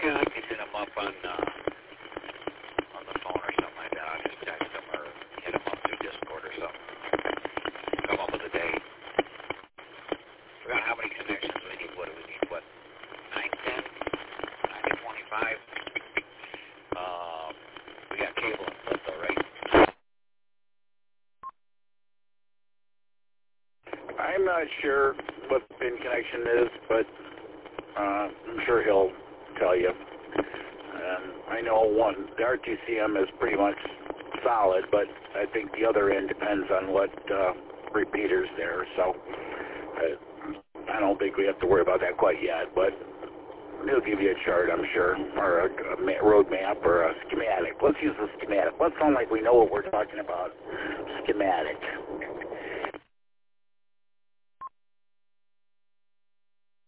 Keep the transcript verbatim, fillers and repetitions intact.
Yeah, I can hit him up on uh, on the phone or something like that. I'll just text him or hit him up through Discord or something. Come up with a date. Forgot how many connections we need. What do we need? What? nine, ten? nine to twenty-five? Um, we got cable and flip though, right? I'm not sure what the pin connection is, but uh, I'm sure he'll tell you. Um, I know one, the R T C M is pretty much solid, but I think the other end depends on what uh, repeaters there. So uh, I don't think we have to worry about that quite yet, but he'll give you a chart, I'm sure, or a, a ma- road map or a schematic. Let's use a schematic. Let's sound like we know what we're talking about. Schematic.